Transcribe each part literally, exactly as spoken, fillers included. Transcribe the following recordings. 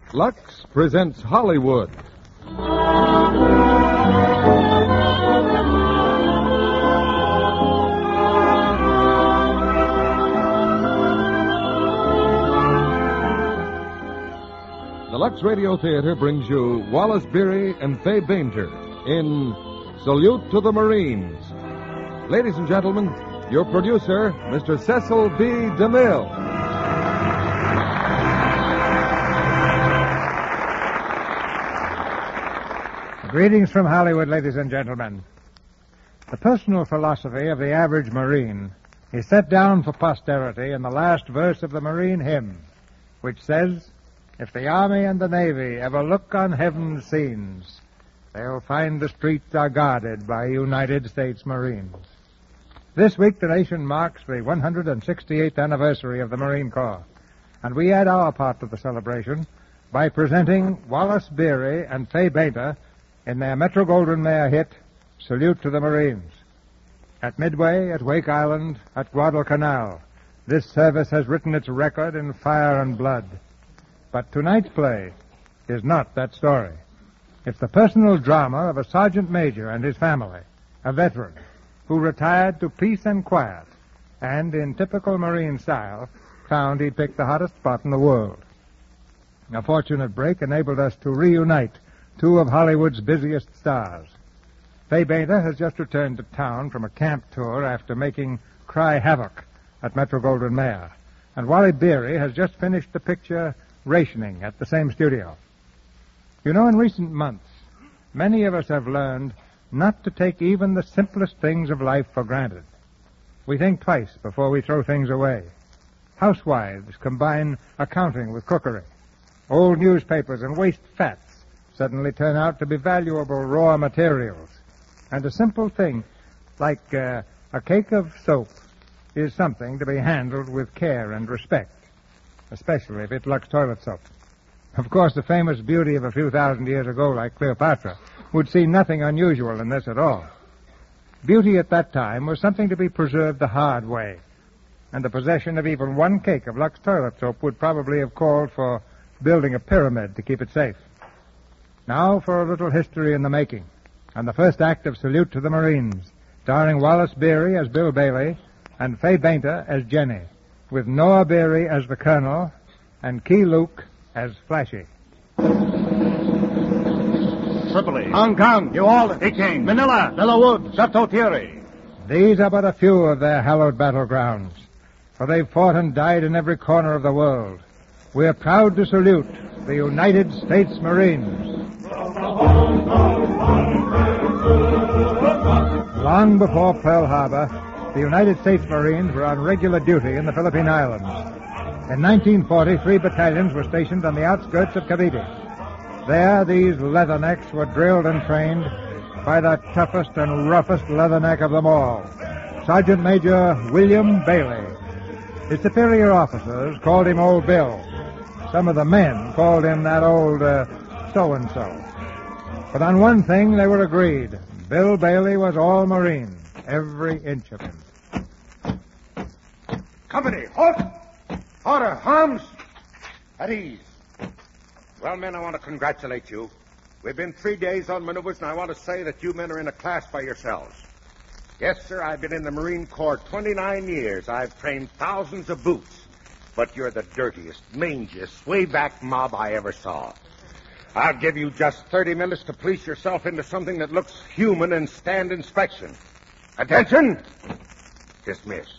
Lux presents Hollywood. The Lux Radio Theater brings you Wallace Beery and Fay Bainter in Salute to the Marines. Ladies and gentlemen, your producer, Mister Cecil B. DeMille. Greetings from Hollywood, ladies and gentlemen. The personal philosophy of the average Marine is set down for posterity in the last verse of the Marine hymn, which says, "If the Army and the Navy ever look on heaven's scenes, they'll find the streets are guarded by United States Marines." This week, the nation marks the one hundred sixty-eighth anniversary of the Marine Corps, and we add our part to the celebration by presenting Wallace Beery and Fay Bainter in their Metro-Goldwyn-Mayer hit, Salute to the Marines. At Midway, at Wake Island, at Guadalcanal, this service has written its record in fire and blood. But tonight's play is not that story. It's the personal drama of a sergeant major and his family, a veteran, who retired to peace and quiet, and, in typical Marine style, found he'd picked the hottest spot in the world. A fortunate break enabled us to reunite two of Hollywood's busiest stars. Fay Bainter has just returned to town from a camp tour after making Cry Havoc at Metro-Goldwyn-Mayer, and Wally Beery has just finished the picture Rationing at the same studio. You know, in recent months, many of us have learned not to take even the simplest things of life for granted. We think twice before we throw things away. Housewives combine accounting with cookery. Old newspapers and waste fats suddenly turn out to be valuable raw materials. And a simple thing like uh, a cake of soap is something to be handled with care and respect, especially if it's Lux toilet soap. Of course, the famous beauty of a few thousand years ago, like Cleopatra, would see nothing unusual in this at all. Beauty at that time was something to be preserved the hard way, and the possession of even one cake of Lux toilet soap would probably have called for building a pyramid to keep it safe. Now for a little history in the making, and the first act of Salute to the Marines, starring Wallace Beery as Bill Bailey and Fay Bainter as Jenny, with Noah Beery as the Colonel and Key Luke as Flashy. Tripoli, Hong Kong, New Orleans, Peking, Manila, Villawood, Chateau Thierry. These are but a few of their hallowed battlegrounds, for they've fought and died in every corner of the world. We're proud to salute the United States Marines. Long before Pearl Harbor, the United States Marines were on regular duty in the Philippine Islands. In nineteen forty, three battalions were stationed on the outskirts of Cavite. There, these leathernecks were drilled and trained by the toughest and roughest leatherneck of them all, Sergeant Major William Bailey. His superior officers called him Old Bill. Some of the men called him that old uh, so-and-so. But on one thing they were agreed. Bill Bailey was all Marine, every inch of him. Company, halt! Order, arms! At ease. Well, men, I want to congratulate you. We've been three days on maneuvers, and I want to say that you men are in a class by yourselves. Yes, sir, I've been in the Marine Corps twenty-nine years. I've trained thousands of boots. But you're the dirtiest, mangiest, sway-back mob I ever saw. I'll give you just thirty minutes to police yourself into something that looks human and stand inspection. Attention! Dismissed.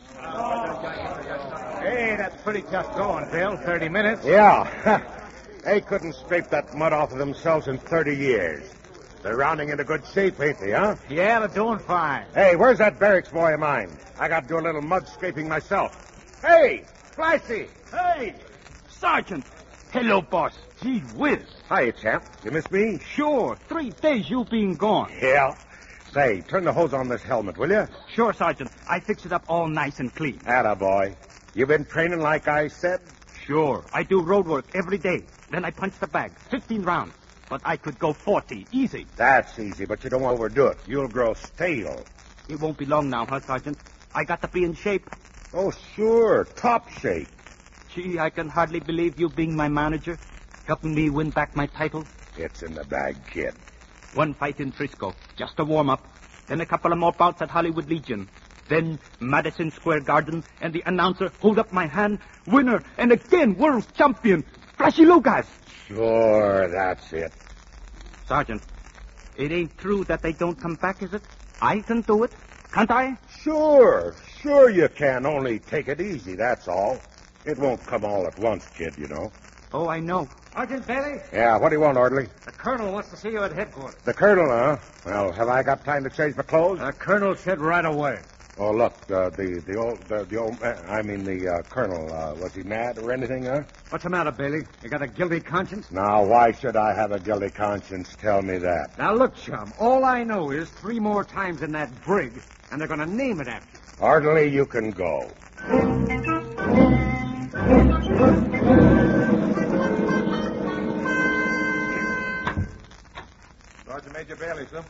Hey, that's pretty tough going, Bill. Thirty minutes. Yeah. They couldn't scrape that mud off of themselves in thirty years. They're rounding into good shape, ain't they, huh? Yeah, they're doing fine. Hey, where's that barracks boy of mine? I got to do a little mud scraping myself. Hey, Flashy! Hey, Sergeant. Hello, boss. Gee whiz. Hiya, champ. You miss me? Sure. Three days you been gone. Yeah. Say, turn the hose on this helmet, will you? Sure, Sergeant. I fix it up all nice and clean. Atta boy. You been training like I said? Sure. I do road work every day. Then I punch the bag. Fifteen rounds. But I could go forty. Easy. That's easy, but you don't want to overdo it. You'll grow stale. It won't be long now, huh, Sergeant? I got to be in shape. Oh, sure. Top shape. Gee, I can hardly believe you being my manager. helping me win back my title? It's in the bag, kid. One fight in Frisco, just a warm-up. Then a couple of more bouts at Hollywood Legion. Then Madison Square Garden, and the announcer hold up my hand. Winner, and again world champion, Flashy Lucas. Sure, that's it. Sergeant, it ain't true that they don't come back, is it? I can do it, can't I? Sure, sure you can. Only take it easy, that's all. It won't come all at once, kid, you know. Oh, I know. Sergeant Bailey, Yeah, what do you want, orderly? the colonel wants to see you at headquarters. The colonel, huh? Well, have I got time to change my clothes? The colonel said right away. Oh, look, uh, the the old the, the old uh, I mean the uh, colonel. Uh, was he mad or anything, huh? What's the matter, Bailey? You got a guilty conscience? Now, why should I have a guilty conscience? Tell me that. Now, look, chum, all I know is three more times in that brig, and they're going to name it after you. Orderly, you can go. Sergeant Major Bailey, sir.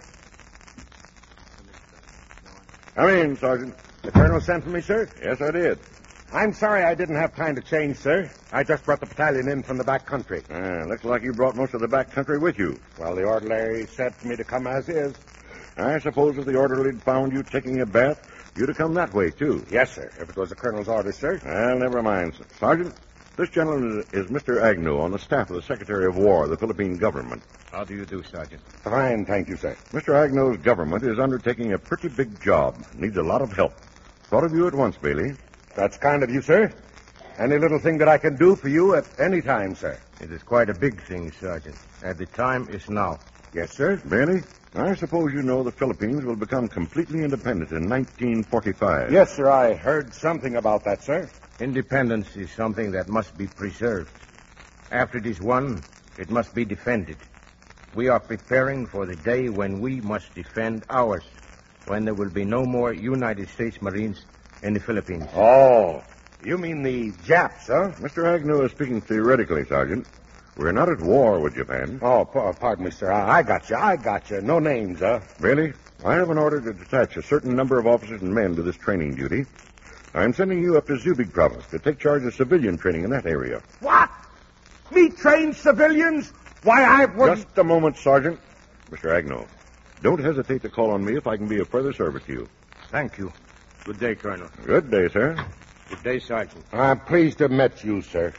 Come in, Sergeant. The colonel sent for me, sir? Yes, I did. I'm sorry I didn't have time to change, sir. I just brought the battalion in from the back country. Ah, looks like you brought most of the back country with you. Well, the orderly said for me to come as is. I suppose if the orderly had found you taking a bath, you'd have come that way, too. Yes, sir, if it was the colonel's orders, sir. Well, never mind, sir. Sergeant, this gentleman is, is Mister Agnew on the staff of the Secretary of War of the Philippine government. How do you do, Sergeant? Fine, thank you, sir. Mister Agnew's government is undertaking a pretty big job. Needs a lot of help. Thought of you at once, Bailey. That's kind of you, sir. Any little thing that I can do for you at any time, sir. It is quite a big thing, Sergeant. And the time is now. Yes, sir. Bailey, I suppose you know the Philippines will become completely independent in nineteen forty-five. Yes, sir, I heard something about that, sir. Independence is something that must be preserved. After it is won, it must be defended. We are preparing for the day when we must defend ours, when there will be no more United States Marines in the Philippines. Oh, you mean the Japs, huh? Mister Agnew is speaking theoretically, Sergeant. We're not at war with Japan. Oh, p- pardon me, sir. I, I got you. I got you. No names, huh? Bailey, I have an order to detach a certain number of officers and men to this training duty. I'm sending you up to Zubig province to take charge of civilian training in that area. What? Me train civilians? Why, I've worked... Just a moment, Sergeant. Mister Agnew, don't hesitate to call on me if I can be of further service to you. Thank you. Good day, Colonel. Good day, sir. Good day, Sergeant. I'm pleased to have met you, sir.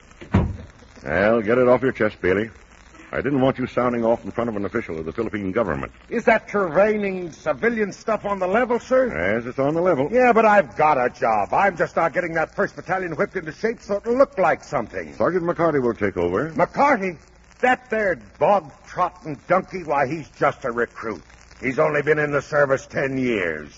Well, get it off your chest, Bailey. I didn't want you sounding off in front of an official of the Philippine government. Is that training civilian stuff on the level, sir? As it's on the level. Yeah, but I've got a job. I'm just not getting that first battalion whipped into shape so it'll look like something. Sergeant McCarty will take over. McCarty? That there bog-trotting donkey, why, he's just a recruit. He's only been in the service ten years.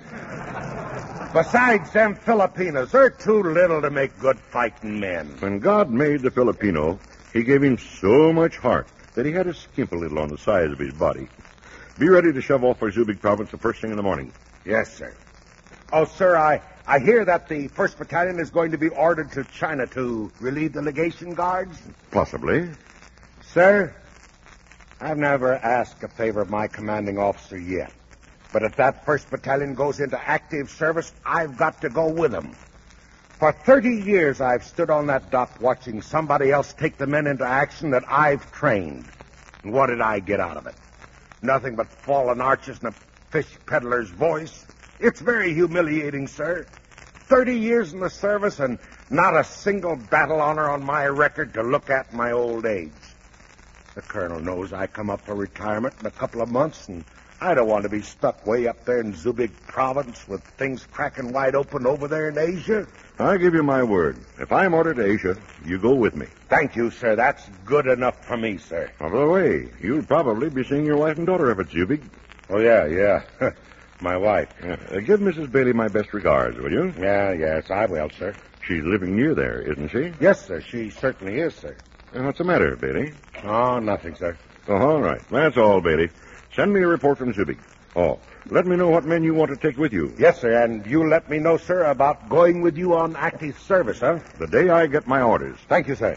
Besides, them Filipinos, they're too little to make good fighting men. When God made the Filipino, he gave him so much heart that he had to skimp a little on the size of his body. Be ready to shove off for Zubig province the first thing in the morning. Yes, sir. Oh, sir, I, I hear that the first Battalion is going to be ordered to China to relieve the legation guards. Possibly. Sir, I've never asked a favor of my commanding officer yet. But if that first Battalion goes into active service, I've got to go with them. For thirty years, I've stood on that dock watching somebody else take the men into action that I've trained. And what did I get out of it? Nothing but fallen arches and a fish peddler's voice. It's very humiliating, sir. Thirty years in the service and not a single battle honor on my record to look at in my old age. The colonel knows I come up for retirement in a couple of months, and I don't want to be stuck way up there in Zubig province with things cracking wide open over there in Asia. I give you my word. If I'm ordered to Asia, you go with me. Thank you, sir. That's good enough for me, sir. By the way, you'll probably be seeing your wife and daughter up at Zubig. Oh, yeah, yeah. My wife. Yeah. Uh, give Missus Bailey my best regards, will you? Yeah, yes, I will, sir. She's living near there, isn't she? Yes, sir. She certainly is, sir. Uh, what's the matter, Bailey? Oh, nothing, sir. Oh, all right. That's all, Bailey. Send me a report from Zubig. Oh, let me know what men you want to take with you. Yes, sir, and you let me know, sir, about going with you on active service, huh? The day I get my orders. Thank you, sir.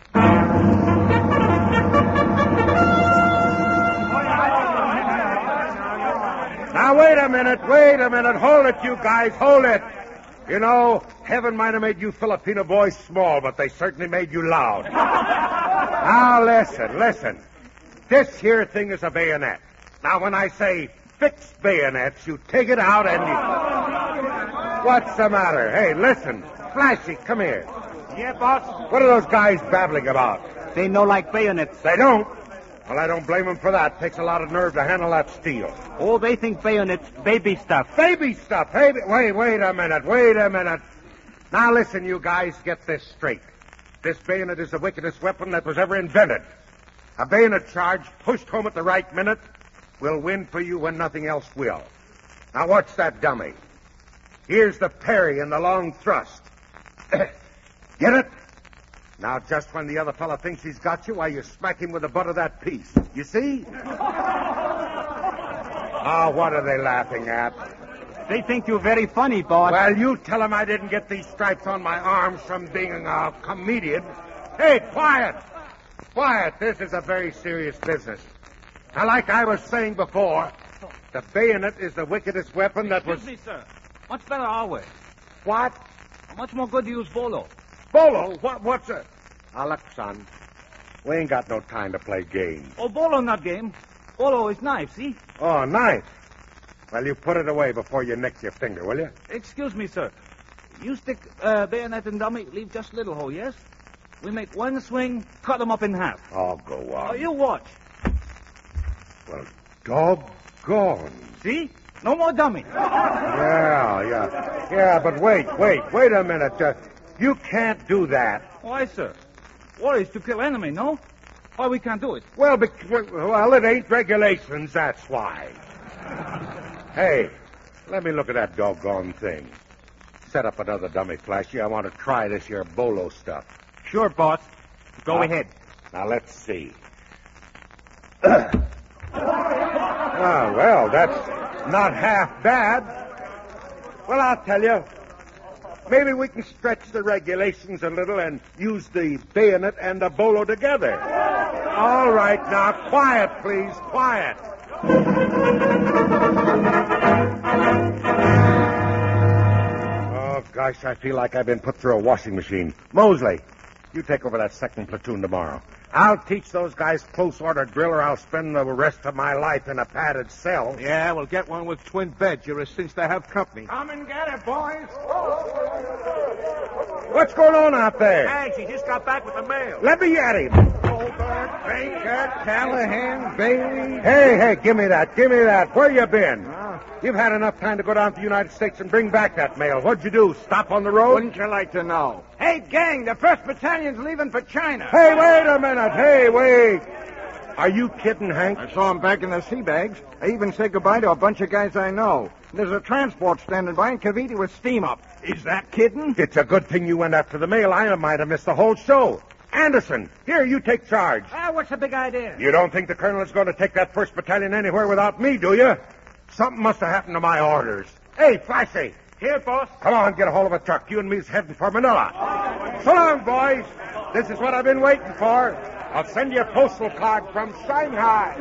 Now, wait a minute, wait a minute. Hold it, you guys, hold it. You know, heaven might have made you Filipino boys small, but they certainly made you loud. Now, listen, listen. This here thing is a bayonet. Now, when I say fixed bayonets, you take it out and you... What's the matter? Hey, listen. Flashy, come here. Yeah, boss? What are those guys babbling about? They know like bayonets. They don't. Well, I don't blame them for that. Takes a lot of nerve to handle that steel. Oh, they think bayonets baby stuff. Baby stuff. Hey, wait, wait a minute. Wait a minute. Now, listen, you guys, get this straight. This bayonet is the wickedest weapon that was ever invented. A bayonet charge pushed home at the right minute will win for you when nothing else will. Now, watch that dummy. Here's the parry and the long thrust. Get it? Now, just when the other fella thinks he's got you, why, you smack him with the butt of that piece. You see? Oh, what are they laughing at? They think you're very funny, boss. Well, you tell them I didn't get these stripes on my arms from being a comedian. Hey, quiet! Quiet. This is a very serious business. Now, like I was saying before, the bayonet is the wickedest weapon that was... Excuse me, sir. Much better our way. What? Much more good to use bolo. Bolo? What, what's a... Now, look, son. We ain't got no time to play games. Oh, bolo not game. Bolo is knife, see? Oh, knife. Well, you put it away before you nick your finger, will you? Excuse me, sir. You stick uh, bayonet and dummy, leave just a little hole, yes? We make one swing, cut them up in half. Oh, go on. Oh, you watch. Well, doggone. See? No more dummy. Yeah, yeah. Yeah, but wait, wait, wait a minute. Uh, you can't do that. Why, sir? War is to kill enemy, no? Why we can't do it? Well, bec- well, it ain't regulations, that's why. Hey, let me look at that doggone thing. Set up another dummy, Flashy. I want to try this here bolo stuff. Sure, boss. Go Uh, ahead. Now, let's see. Ah, well, that's not half bad. Well, I'll tell you. Maybe we can stretch the regulations a little and use the bayonet and the bolo together. All right, now, quiet, please, quiet. Oh, gosh, I feel like I've been put through a washing machine. Mosley, you take over that second platoon tomorrow. I'll teach those guys close order drill, or I'll spend the rest of my life in a padded cell. Yeah, we'll get one with twin beds. You're a cinch to have company. Come and get it, boys. What's going on out there? Thanks, he just got back with the mail. Let me at him. Colbert, Baker, Callahan, Bailey. Hey, hey, give me that, give me that. Where you been? You've had enough time to go down to the United States and bring back that mail. What'd you do, stop on the road? Wouldn't you like to know? Hey, gang, the first battalion's leaving for China. Hey, wait a minute. Hey, wait. Are you kidding, Hank? I saw him back in the sea bags. I even said goodbye to a bunch of guys I know. There's a transport standing by in Cavite with steam up. Is that kidding? It's a good thing you went after the mail. I might have missed the whole show. Anderson, here, you take charge. Ah, what's the big idea? You don't think the colonel is going to take that first battalion anywhere without me, do you? Something must have happened to my orders. Hey, Flashy. Here, boss. Come on, get a hold of a truck. You and me's heading for Manila. So long, boys. This is what I've been waiting for. I'll send you a postal card from Shanghai.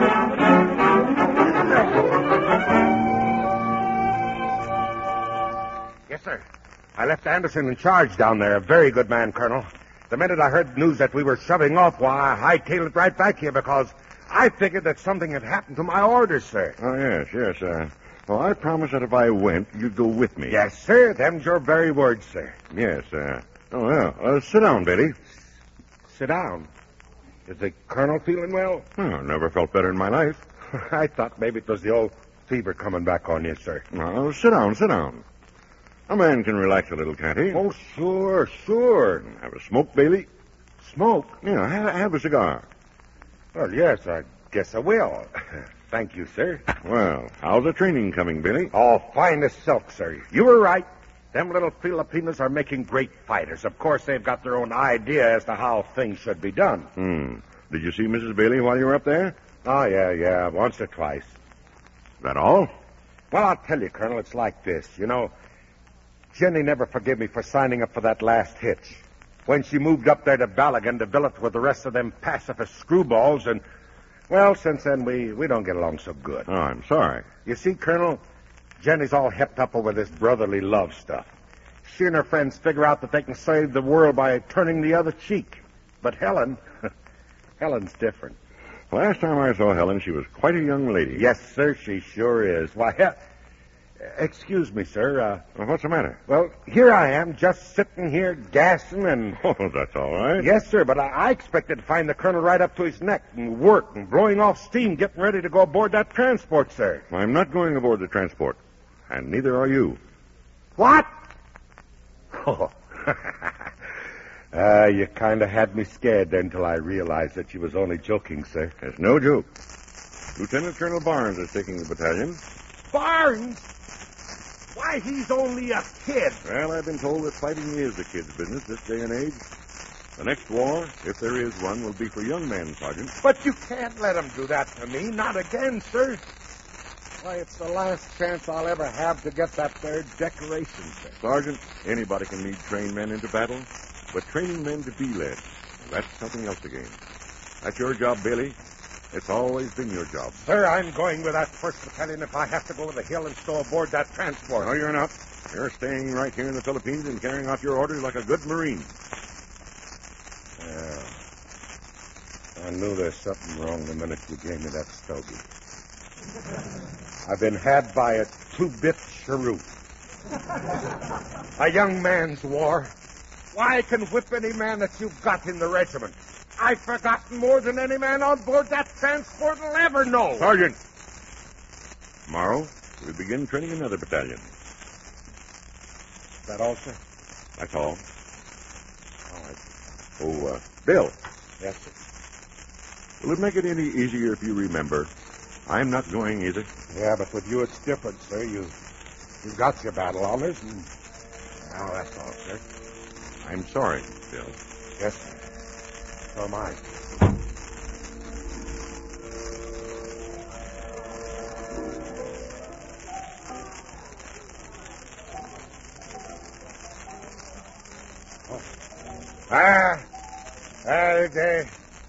Yes, sir. I left Anderson in charge down there. A very good man, Colonel. The minute I heard news that we were shoving off, why, I hightailed it right back here because I figured that something had happened to my orders, sir. Oh, yes, yes. Uh, well, I promised that if I went, you'd go with me. Yes, sir. Them's your very words, sir. Yes. Uh, oh, well. Uh, sit down, Billy. Sit down. Is the colonel feeling well? Oh, never felt better in my life. I thought maybe it was the old fever coming back on you, sir. No, sit down, sit down. A man can relax a little, can't he? Oh, sure, sure. Have a smoke, Bailey? Smoke? Yeah, have, have a cigar. Well, yes, I guess I will. Thank you, sir. Well, how's the training coming, Billy? Oh, fine as silk, sir. You were right. Them little Filipinos are making great fighters. Of course, they've got their own idea as to how things should be done. Hmm. Did you see Missus Bailey while you were up there? Oh, yeah, yeah, once or twice. That all? Well, I'll tell you, Colonel, it's like this. You know, Jenny never forgave me for signing up for that last hitch. When she moved up there to Balagan to billet with the rest of them pacifist screwballs, and, well, since then, we, we don't get along so good. Oh, I'm sorry. You see, Colonel, Jenny's all hepped up over this brotherly love stuff. She and her friends figure out that they can save the world by turning the other cheek. But Helen, Helen's different. Last time I saw Helen, she was quite a young lady. Yes, sir, she sure is. Why, uh, excuse me, sir. Uh, Well, what's the matter? well, here I am, just sitting here gassing and... Oh, that's all right. Yes, sir, but I, I expected to find the colonel right up to his neck and work and blowing off steam, getting ready to go aboard that transport, sir. I'm not going aboard the transport, and neither are you. What? Oh. uh, you kind of had me scared there until I realized that you was only joking, sir. It's no joke. Lieutenant Colonel Barnes is taking the battalion. Barnes? Why, he's only a kid. Well, I've been told that fighting is the kid's business this day and age. The next war, if there is one, will be for young men, Sergeant. But you can't let him do that to me. Not again, sir. Why, it's the last chance I'll ever have to get that third decoration, sir. Sergeant, anybody can lead trained men into battle, but training men to be led, that's something else again. That's your job, Bailey. It's always been your job. Sir, I'm going with that first battalion if I have to go to the hill and stow aboard that transport. No, you're not. You're staying right here in the Philippines and carrying out your orders like a good Marine. Yeah. I knew there's something wrong the minute you gave me that stogie. I've been had by a two-bit cheroot. A young man's war. Why, I can whip any man that you've got in the regiment. I've forgotten more than any man on board that transport will ever know. Sergeant! Tomorrow, we begin training another battalion. Is that all, sir? That's all. All right. Oh, uh, Bill, Yes, sir. will it make it any easier if you remember, I'm not going either? Yeah, but with you it's different, sir. You, you've got your battle honors, and... Well, that's all, sir. I'm sorry, Bill. Yes, sir. So am I. Oh. Ah, uh, they,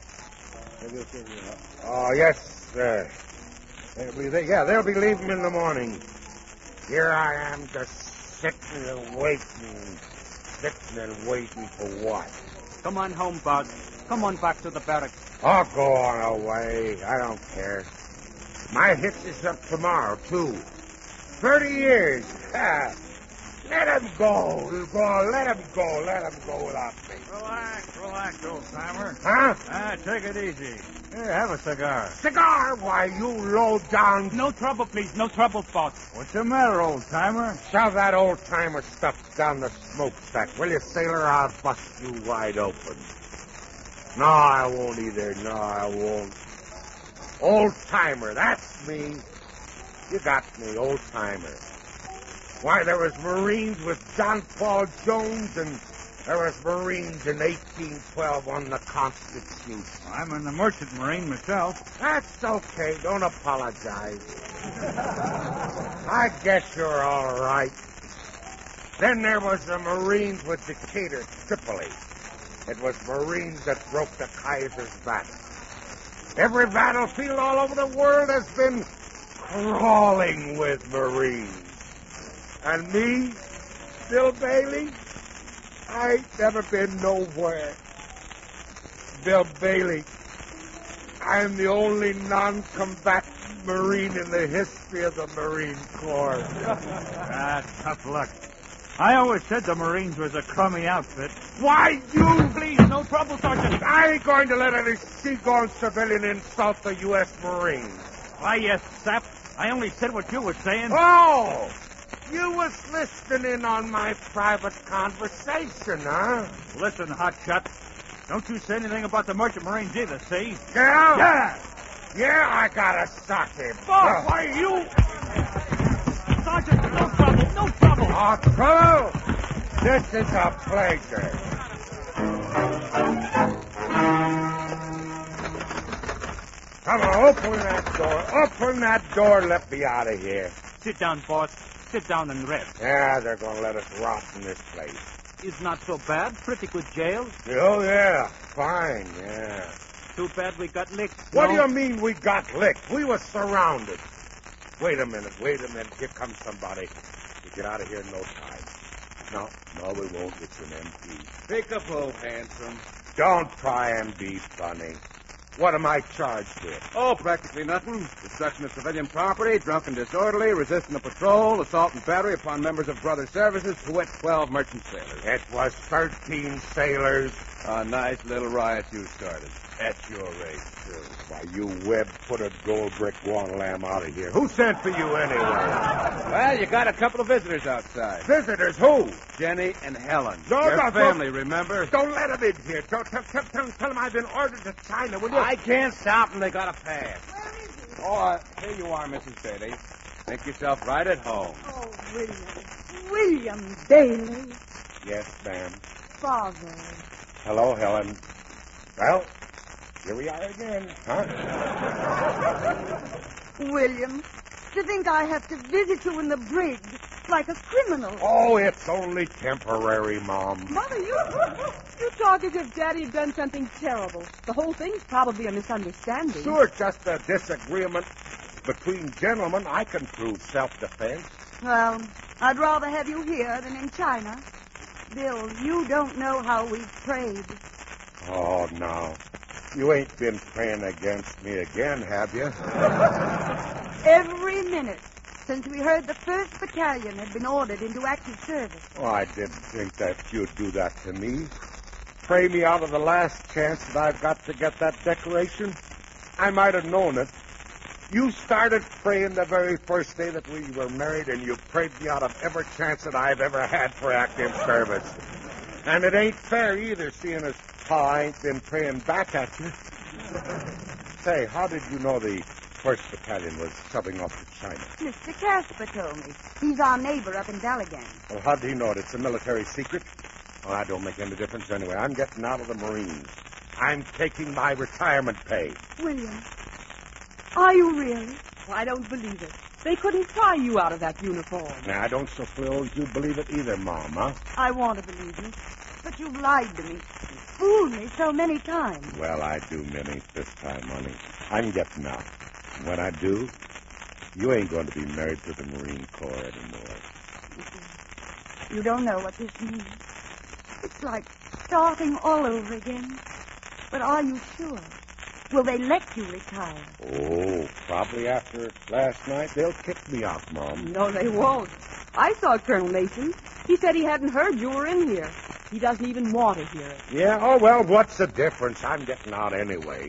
oh, yes, sir. They'll be, they, yeah, they'll be leaving in the morning. Here I am just sitting and waiting, sitting and waiting for what? Come on home, Bud. Come on back to the barracks. I'll go on away. I don't care. My hitch is up tomorrow, too. Thirty years. Ah, let him go. Go. Let him go. Let him go without me. Relax, relax, old-timer. Huh? Ah, take it easy. Here, have a cigar. Cigar? Why, you low down... No trouble, please. No trouble, Spot. What's the matter, old-timer? Shove that old-timer stuff down the smokestack, will you, sailor? I'll bust you wide open. No, I won't either. No, I won't. Old-timer, that's me. You got me, old-timer. Why, there was Marines with John Paul Jones, and there was Marines in eighteen twelve on the Constitution. I'm in the Merchant Marine myself. That's okay. Don't apologize. I guess you're all right. Then there was the Marines with Decatur, Tripoli. It was Marines that broke the Kaiser's back. Every battlefield all over the world has been crawling with Marines. And me, Bill Bailey, I ain't never been nowhere. Bill Bailey, I'm the only non-combatant Marine in the history of the Marine Corps. Ah, tough luck. I always said the Marines was a crummy outfit. Why, you... Please, no trouble, Sergeant. I ain't going to let any seagoing civilian insult the U S Marines. Why, yes, sap. I only said what you were saying. Oh! You was listening in on my private conversation, huh? Listen, hotshot. Don't you say anything about the Merchant Marines either, see? Yeah? Yeah! Yeah, I got a socket. Boss, why you... Sergeant, no trouble, no trouble. Oh, trouble? This is a pleasure. Come on, open that door. Open that door and let me out of here. Sit down, boss. Sit down and rest. Yeah, they're going to let us rot in this place. It's not so bad. Pretty good jail. Oh, yeah. Fine, yeah. Too bad we got licked. What no? do you mean we got licked? We were surrounded. Wait a minute, wait a minute. Here comes somebody. We get out of here in no time. No, no, we won't. It's an M P. Pick up, old handsome. Don't try and be funny. What am I charged with? Oh, practically nothing. Destruction of civilian property, drunken disorderly, resisting of patrol, assault and battery upon members of Brothers Services, to wit, twelve merchant sailors. It was thirteen sailors. A nice little riot you started. At your age, too. Why, you web-footed gold brick one lamb out of here. Who sent for you anyway? Well, you got a couple of visitors outside. Visitors? Who? Jenny and Helen. No, Your no, family, don't, remember? Don't let them in here. Don't, tell, tell, tell, tell them I've been ordered to China, will you? I can't stop them. They got a pass. Where is he? Oh, uh, here you are, Missus Bailey. Make yourself right at home. Oh, William. William Bailey. Yes, ma'am. Father. Hello, Helen. Well, here we are again, huh? William, to think I have to visit you in the brig like a criminal. Oh, it's only temporary, Mom. Mother, you you talk as if Daddy had done something terrible. The whole thing's probably a misunderstanding. Sure, just a disagreement between gentlemen. I can prove self-defense. Well, I'd rather have you here than in China. Bill, you don't know how we've prayed. Oh, no. You ain't been praying against me again, have you? Every minute since we heard the first battalion had been ordered into active service. Oh, I didn't think that you'd do that to me. Pray me out of the last chance that I've got to get that decoration. I might have known it. You started praying the very first day that we were married, and you prayed me out of every chance that I've ever had for active service. And it ain't fair either, seeing as how I ain't been praying back at you. Say, how did you know the first battalion was subbing off to China? Mister Casper told me. He's our neighbor up in Daligan. Well, how did he know it? It's a military secret? Well, that don't make any difference anyway. I'm getting out of the Marines. I'm taking my retirement pay. William, are you really? Well, I don't believe it. They couldn't pry you out of that uniform. Now, I don't suppose you believe it either, Mom, huh? I want to believe you, but you've lied to me. Fooled me so many times. Well, I do, Minnie, this time, honey. I'm getting out. And when I do, you ain't going to be married to the Marine Corps anymore. You don't know what this means. It's like starting all over again. But are you sure? Will they let you retire? Oh, probably after last night, they'll kick me out, Mom. No, they won't. I saw Colonel Mason. He said he hadn't heard you were in here. He doesn't even want to hear it. Yeah? Oh, well, what's the difference? I'm getting out anyway.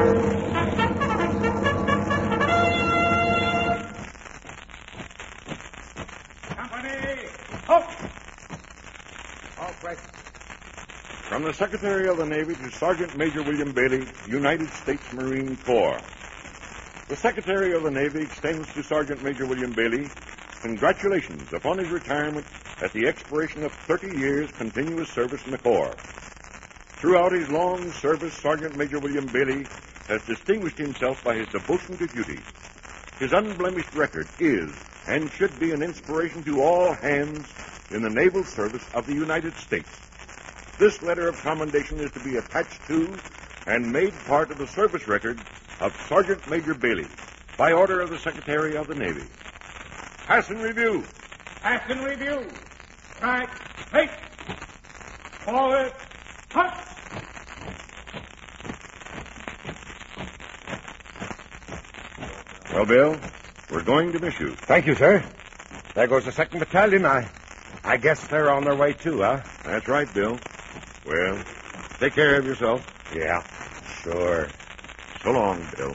Company! Halt! All right. From the Secretary of the Navy to Sergeant Major William Bailey, United States Marine Corps. The Secretary of the Navy extends to Sergeant Major William Bailey congratulations upon his retirement at the expiration of thirty years continuous service in the Corps. Throughout his long service, Sergeant Major William Bailey has distinguished himself by his devotion to duty. His unblemished record is and should be an inspiration to all hands in the naval service of the United States. This letter of commendation is to be attached to and made part of the service record of Sergeant Major Bailey by order of the Secretary of the Navy. Pass and review. Pass and review. Right. Take. Forward. Touch. Well, Bill, we're going to miss you. Thank you, sir. There goes the second battalion. I, I guess they're on their way, too, huh? That's right, Bill. Well, take care of yourself. Yeah, sure. So long, Bill.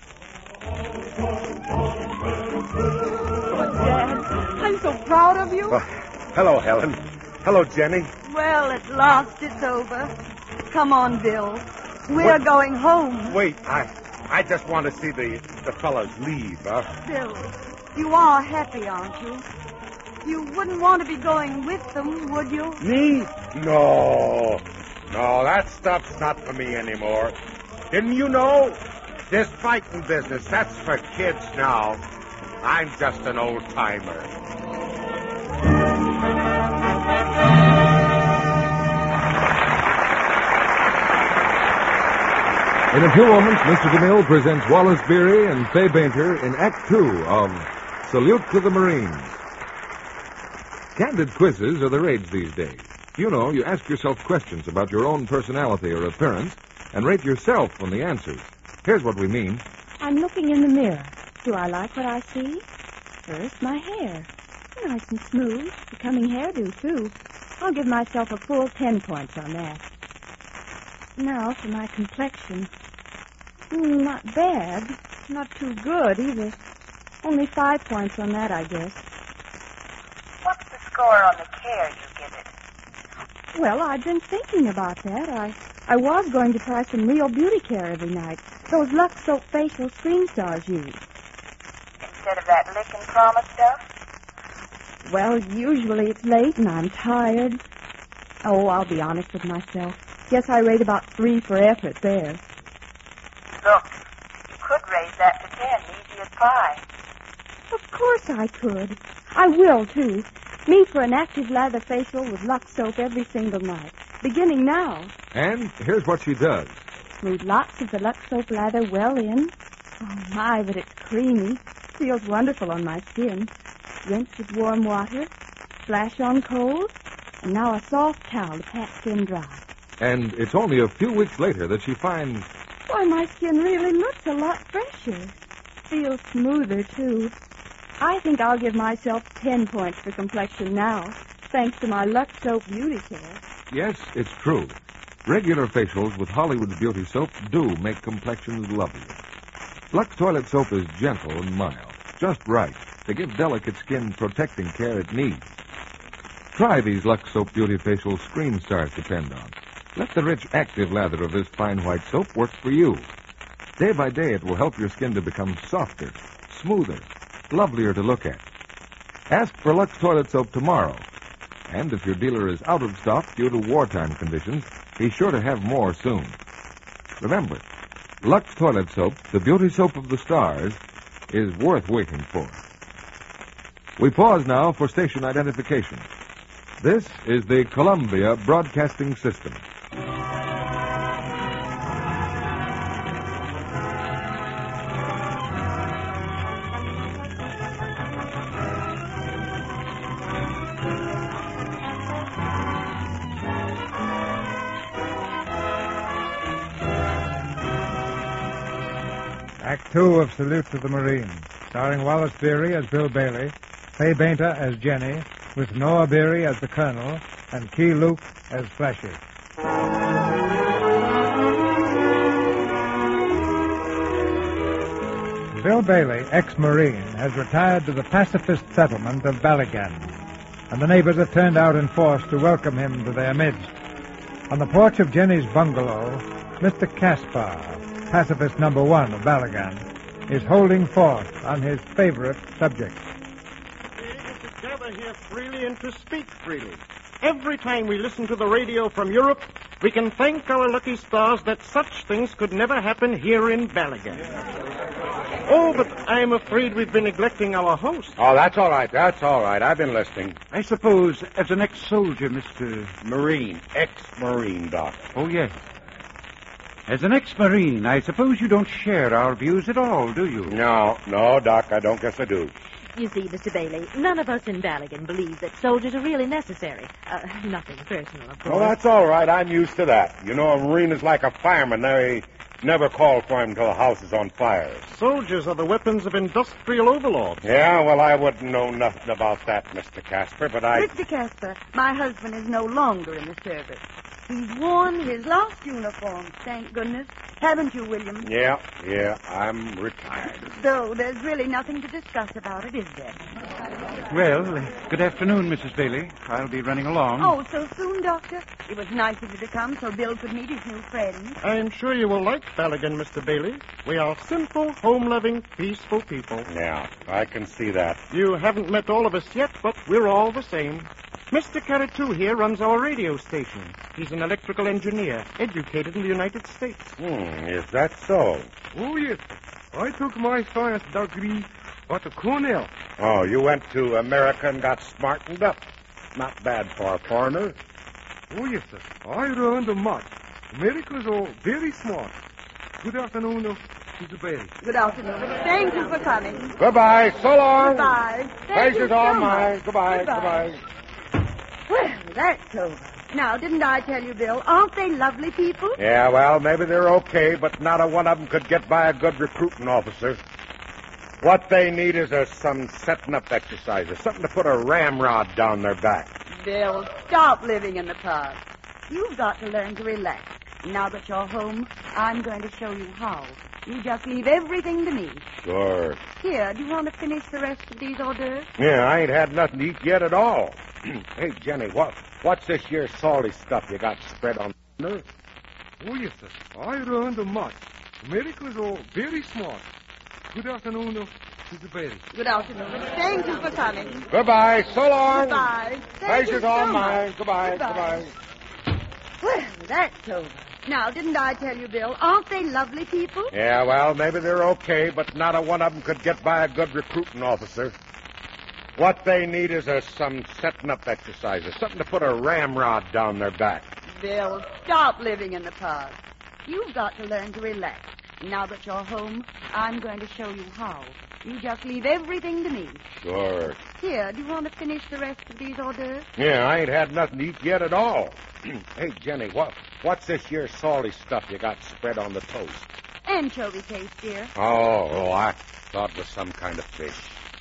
But, Dad, I'm so proud of you. Well, hello, Helen. Hello, Jenny. Well, at last it's over. Come on, Bill. We're What? going home. Wait, I I just want to see the, the fellas leave, huh? Bill, you are happy, aren't you? You wouldn't want to be going with them, would you? Me? No. No, that stuff's not for me anymore. Didn't you know? This fighting business, that's for kids now. I'm just an old-timer. In a few moments, Mister DeMille presents Wallace Beery and Fay Bainter in Act Two of Salute to the Marines. Candid quizzes are the rage these days. You know, you ask yourself questions about your own personality or appearance and rate yourself on the answers. Here's what we mean. I'm looking in the mirror. Do I like what I see? First, my hair. Nice and smooth. Becoming hairdo, too. I'll give myself a full ten points on that. Now for my complexion. Mm, not bad. Not too good, either. Only five points on that, I guess. What's the score on the care you give it? Well, I've been thinking about that. I I was going to try some real beauty care every night. Those Lux Soap facial Screen Stars use. Instead of that lick and promise stuff? Well, usually it's late and I'm tired. Oh, I'll be honest with myself. Guess I rate about three for effort there. Look, you could raise that to ten, easy as pie. Of course I could. I will, too. Me for an active lather facial with Lux Soap every single night. Beginning now. And here's what she does. Smooth lots of the Lux Soap lather well in. Oh, my, but it's creamy. Feels wonderful on my skin. Rinse with warm water. Splash on cold. And now a soft towel to pat skin dry. And it's only a few weeks later that she finds... Why, my skin really looks a lot fresher. Feels smoother, too. I think I'll give myself ten points for complexion now, thanks to my Lux Soap beauty care. Yes, it's true. Regular facials with Hollywood's beauty soap do make complexions lovely. Lux Toilet Soap is gentle and mild, just right to give delicate skin protecting care it needs. Try these Lux Soap beauty facials Screen Stars depend on. Let the rich, active lather of this fine white soap work for you. Day by day, it will help your skin to become softer, smoother, lovelier to look at. Ask for Lux Toilet Soap tomorrow. And if your dealer is out of stock due to wartime conditions, be sure to have more soon. Remember, Lux Toilet Soap, the beauty soap of the stars, is worth waiting for. We pause now for station identification. This is the Columbia Broadcasting System. Act two of Salute to the Marines, starring Wallace Beery as Bill Bailey, Fay Bainter as Jenny, with Noah Beery as the Colonel, and Key Luke as Flashy. Bill Bailey, ex-Marine, has retired to the pacifist settlement of Balagan, and the neighbors have turned out in force to welcome him to their midst. On the porch of Jenny's bungalow, Mister Caspar, pacifist number one of Balagan, is holding forth on his favorite subject. We get to gather here freely and to speak freely. Every time we listen to the radio from Europe, we can thank our lucky stars that such things could never happen here in Balagan. Oh, but I'm afraid we've been neglecting our host. Oh, that's all right. That's all right. I've been listening. I suppose, as an ex-soldier, Mister Marine. Ex-Marine, Doc. Oh, yes. As an ex-Marine, I suppose you don't share our views at all, do you? No, no, Doc, I don't guess I do. You see, Mister Bailey, none of us in Balagan believe that soldiers are really necessary. Uh, nothing personal, of course. Well, that's all right. I'm used to that. You know, a Marine is like a fireman. They never call for him until the house is on fire. Soldiers are the weapons of industrial overlords. Yeah, well, I wouldn't know nothing about that, Mister Casper, but I... Mister Casper, my husband is no longer in the service. He's worn his last uniform, thank goodness. Haven't you, William? Yeah, yeah, I'm retired. Though there's really nothing to discuss about it, is there? Well, uh, good afternoon, Missus Bailey. I'll be running along. Oh, so soon, Doctor? It was nice of you to come so Bill could meet his new friends. I'm sure you will like Balagan, Mister Bailey. We are simple, home-loving, peaceful people. Yeah, I can see that. You haven't met all of us yet, but we're all the same. Mister Caratu here runs our radio station. He's an electrical engineer, educated in the United States. Hmm, is that so? Oh, yes. I took my science degree at Cornell. Oh, you went to America and got smartened up. Not bad for a foreigner. Oh, yes, sir. I learned much. Americans are very smart. Good afternoon, Mister Bailey. Good afternoon. Thank you for coming. Goodbye. So long. Goodbye. Thank Pleasure's you all so mine. much. Goodbye. Goodbye. Goodbye. Well, that's over. Now, didn't I tell you, Bill? Aren't they lovely people? Yeah, well, maybe they're okay, but not a one of them could get by a good recruiting officer. What they need is a, some setting up exercises, something to put a ramrod down their back. Bill, stop living in the past. You've got to learn to relax. Now that you're home, I'm going to show you how. You just leave everything to me. Sure. Here, do you want to finish the rest of these hors d'oeuvres? Yeah, I ain't had nothing to eat yet at all. Hey, Jenny, what what's this here salty stuff you got spread on the earth? Oh, yes, sir. I learned much. Americans are very smart. Good afternoon, uh, Mister Bailey. Good afternoon. Thank you for coming. Goodbye. So long. Goodbye. Thank Pleasure's you so all much. mine. Goodbye. Goodbye. Goodbye. Well, that's over. Now, didn't I tell you, Bill? Aren't they lovely people? Yeah, well, maybe they're okay, but not a one of them could get by a good recruiting officer. What they need is a, some setting up exercises, something to put a ramrod down their back. Bill, stop living in the past. You've got to learn to relax. Now that you're home, I'm going to show you how. You just leave everything to me. Sure. Here, do you want to finish the rest of these hors d'oeuvres? Yeah, I ain't had nothing to eat yet at all. Hey, Jenny, what what's this here salty stuff you got spread on the toast? Anchovy paste, dear. Oh, oh, I thought it was some kind of fish.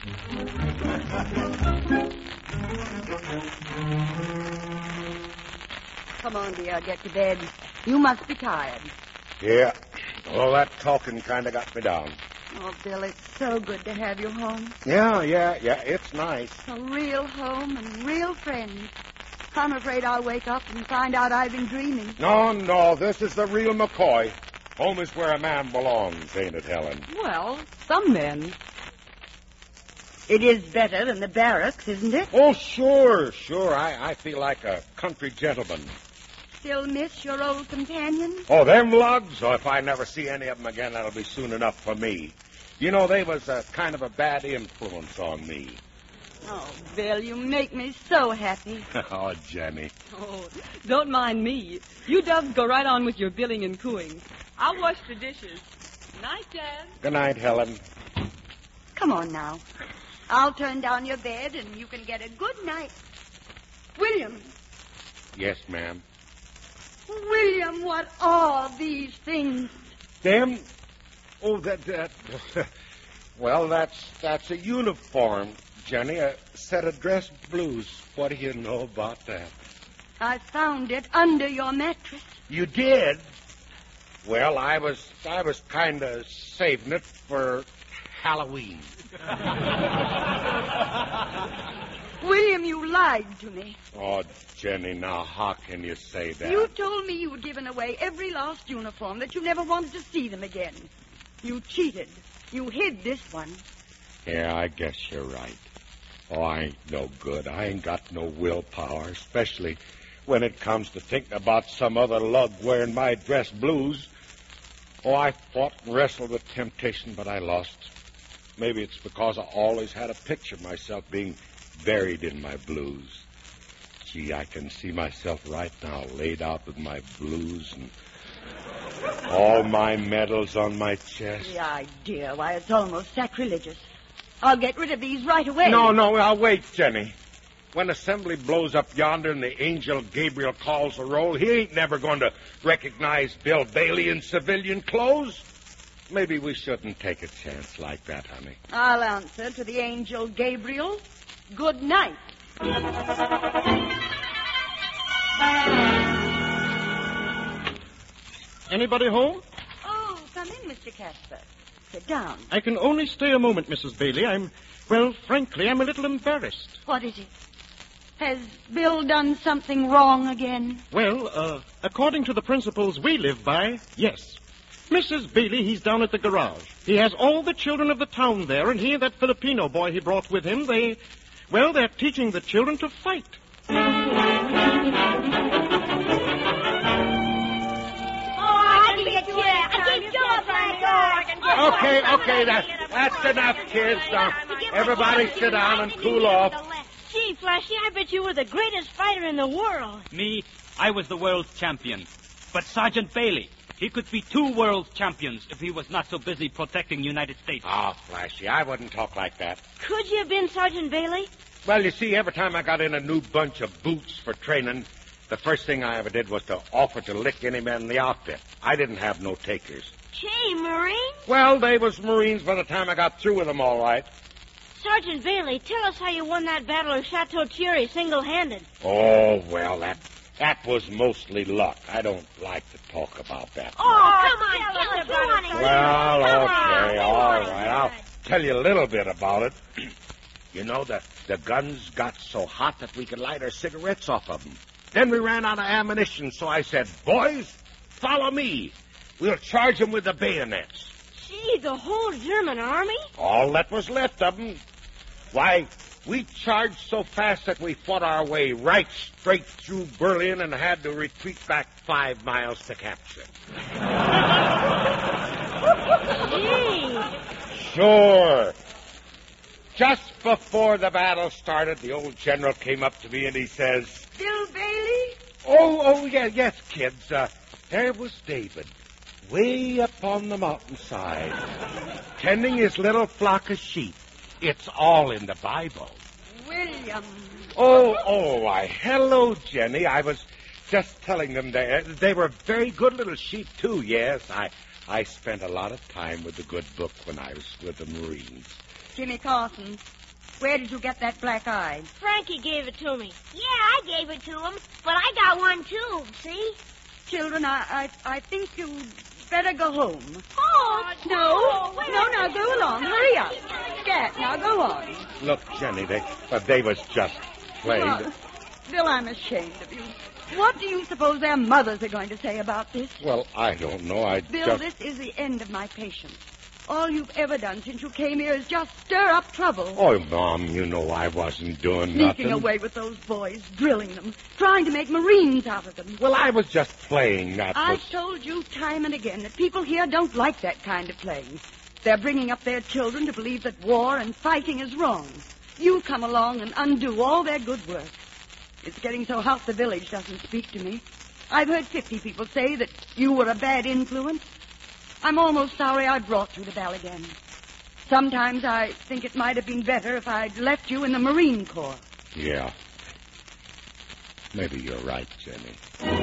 Come on, dear, get to bed. You must be tired. Yeah. All that talking kind of got me down. Oh, Bill, it's so good to have you home. Yeah, yeah, yeah, it's nice. A real home and real friends. I'm afraid I'll wake up and find out I've been dreaming. No, no, this is the real McCoy. Home is where a man belongs, ain't it, Helen? Well, some men. It is better than the barracks, isn't it? Oh, sure, sure. I, I feel like a country gentleman. Still miss your old companions? Oh, them lugs? Oh, if I never see any of them again, that'll be soon enough for me. You know, they was a kind of a bad influence on me. Oh, Bill, you make me so happy. Oh, Jenny. Oh, don't mind me. You dubs go right on with your billing and cooing. I'll wash the dishes. Night, Dad. Good night, Helen. Come on now. I'll turn down your bed and you can get a good night. William. Yes, ma'am. William, what are these things? Them? Oh, that, that... Well, that's that's a uniform, Jenny. A set of dress blues. What do you know about that? I found it under your mattress. You did? Well, I was I was kind of saving it for Halloween. William, you lied to me. Oh, Jenny, now how can you say that? You told me you'd given away every lost uniform, that you never wanted to see them again. You cheated. You hid this one. Yeah, I guess you're right. Oh, I ain't no good. I ain't got no willpower, especially when it comes to thinking about some other lug wearing my dress blues. Oh, I fought and wrestled with temptation, but I lost. Maybe it's because I always had a picture of myself being buried in my blues. Gee, I can see myself right now laid out with my blues and all my medals on my chest. The idea. Why, it's almost sacrilegious. I'll get rid of these right away. No, no, I'll wait, Jenny. When assembly blows up yonder and the angel Gabriel calls the roll, he ain't never going to recognize Bill Bailey in civilian clothes. Maybe we shouldn't take a chance like that, honey. I'll answer to the angel Gabriel. Good night. Anybody home? Oh, come in, Mister Casper. Sit down. I can only stay a moment, Missus Bailey. I'm, well, frankly, I'm a little embarrassed. What is it? Has Bill done something wrong again? Well, uh, according to the principles we live by, yes. Missus Bailey, he's down at the garage. He has all the children of the town there, and he and that Filipino boy he brought with him, they, well, they're teaching the children to fight. Okay, okay, that, that's enough, kids. Now, everybody sit down and cool off. Gee, Flashy, I bet you were the greatest fighter in the world. Me, I was the world champion. But Sergeant Bailey, he could be two world champions if he was not so busy protecting the United States. Oh, Flashy, I wouldn't talk like that. Could you have been Sergeant Bailey? Well, you see, every time I got in a new bunch of boots for training, The first thing I ever did was to offer to lick any man in the outfit. I didn't have no takers. Gee, Marine. Well, they was Marines by the time I got through with them, all right. Sergeant Bailey, tell us how you won that battle of Chateau Thierry single-handed. Oh, well, that that was mostly luck. I don't like to talk about that. Oh, come on, tell us about it. Well, okay, all right. I'll tell you a little bit about it. You know, the, the guns got so hot that we could light our cigarettes off of them. Then we ran out of ammunition, so I said, boys, follow me. We'll charge them with the bayonets. Gee, the whole German army? All that was left of them. Why, we charged so fast that we fought our way right straight through Berlin and had to retreat back five miles to capture. Gee. Sure. Just before the battle started, the old general came up to me and he says, Bill Bailey? Oh, oh, yeah, yes, kids. Uh, there was David, way up on the mountainside, tending his little flock of sheep. It's all in the Bible. William. Oh, oh, why, hello, Jenny. I was just telling them they, they were very good little sheep, too, yes. I, I spent a lot of time with the good book when I was with the Marines. Jimmy Carson, where did you get that black eye? Frankie gave it to me. Yeah, I gave it to him, but I got one, too, see? Children, I, I, I think you better go home. Oh, no. No, now go along. Hurry up. Scat, now go on. Look, Jenny, they, uh, they was just playing. Well, Bill, I'm ashamed of you. What do you suppose their mothers are going to say about this? Well, I don't know. I Bill, just... this is the end of my patience. All you've ever done since you came here is just stir up trouble. Oh, Mom, you know I wasn't doing Sneaking nothing. away with those boys, drilling them, trying to make Marines out of them. Well, I was just playing, that I've was... told you time and again that people here don't like that kind of playing. They're bringing up their children to believe that war and fighting is wrong. You come along and undo all their good work. It's getting so hot the village doesn't speak to me. I've heard fifty people say that you were a bad influence. I'm almost sorry I brought you to Ballaghan. Sometimes I think it might have been better if I'd left you in the Marine Corps. Yeah. Maybe you're right, Jenny.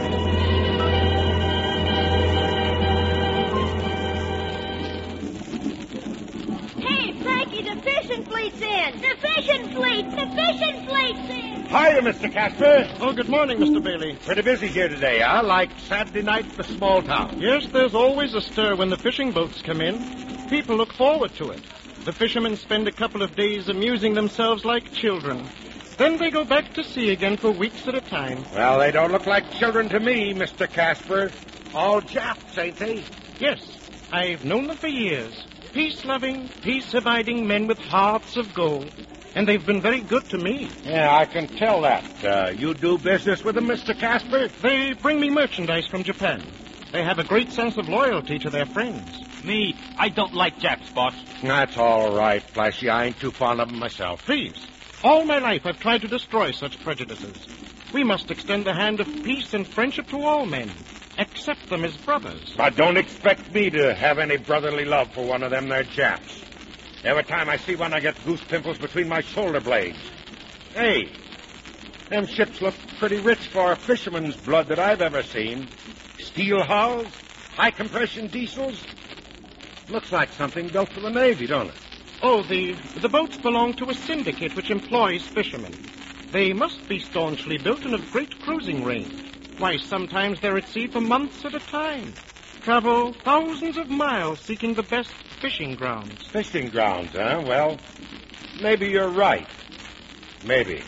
Hey, Frankie, the fishing fleet's in. The fishing fleet. The fishing fleet's in. Hiya, Mister Casper. Oh, good morning, Mister Bailey. Pretty busy here today, huh? Like Saturday night in the small town. Yes, there's always a stir when the fishing boats come in. People look forward to it. The fishermen spend a couple of days amusing themselves like children. Then they go back to sea again for weeks at a time. Well, they don't look like children to me, Mister Casper. All Japs, ain't they? Yes, I've known them for years. Peace-loving, peace-abiding men with hearts of gold. And they've been very good to me. Yeah, I can tell that. Uh, you do business with them, Mister Casper? They bring me merchandise from Japan. They have a great sense of loyalty to their friends. Me, I don't like Japs, boss. That's all right, Flashy. I ain't too fond of them myself. Please. All my life I've tried to destroy such prejudices. We must extend the hand of peace and friendship to all men. Accept them as brothers. But don't expect me to have any brotherly love for one of them there Japs. Every time I see one, I get goose pimples between my shoulder blades. Hey, them ships look pretty rich for a fisherman's blood that I've ever seen. Steel hulls, high-compression diesels. Looks like something built for the Navy, don't it? Oh, the, the boats belong to a syndicate which employs fishermen. They must be staunchly built and of great cruising range. Why, sometimes they're at sea for months at a time. Travel thousands of miles seeking the best fishing grounds. Fishing grounds, huh? Well, maybe you're right. Maybe.